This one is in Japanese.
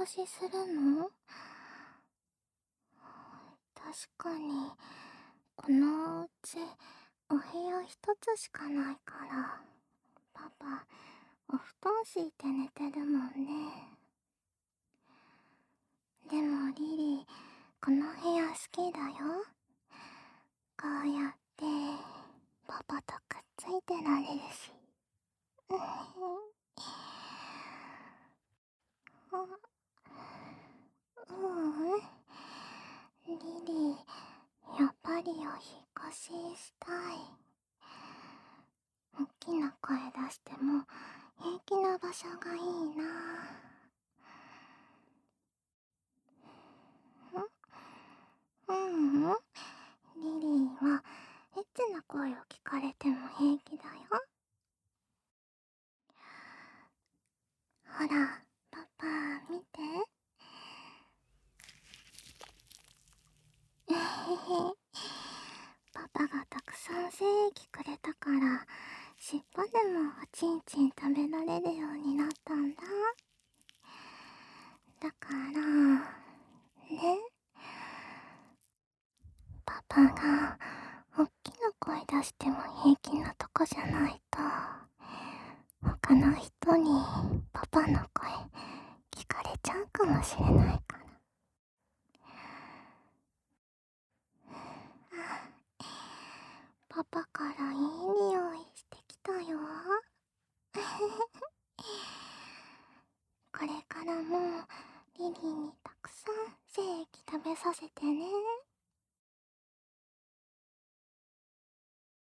越しするの？確かに、このうち、お部屋一つしかないから、パパ、お布団敷いて寝てるもんね。でもリリー、この部屋好きだよ。こうやって、パパとくっついてられるし。ううん。リリー、やっぱりお引っ越ししたい。大きな声出しても平気な場所がいいな。うん。リリーはエッチな声を聞かれても平気だよ。ほら、パパ見て。えへへ。パパがたくさん精液くれたから、尻尾でもおちんちん食べられるようになったんだ。だから、ね、パパがおっきな声出しても平気なとこじゃないと、他の人にパパの声聞かれちゃうかもしれないから。パパからいい匂いしてきたよ。これからもリリーにたくさん精液食べさせてね。